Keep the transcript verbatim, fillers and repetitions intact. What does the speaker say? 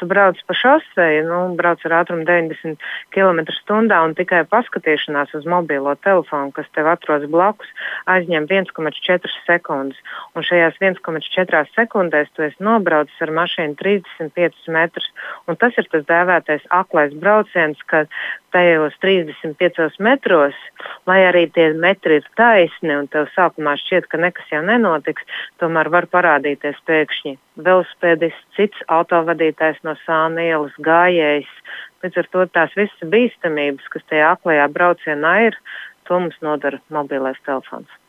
tu brauc pa šoseju, nu, brauc ar ātrumu deviņdesmit kilometru stundā un tikai paskatīšanās uz mobilo telefonu, kas tev atrodas blakus, aizņem viens komats četras sekundes. Un šajās viens komats četras sekundēs tu esi nobraucis ar mašīnu trīsdesmit piecus metrus. Un tas ir tas dēvētais aklais brauciens, ka tajos trīsdesmit piecos metros, lai arī tie metri ir taisni un tev sākumā šķiet, ka nekas jau nenotiks, tomēr var parādīties pēkšņi velosipēdists, cits autovadītājs no Sāna ielas, gājējs. Līdz ar to tās visas bīstamības, kas tajā aklajā braucienā ir, to mums nodara mobilais telefons.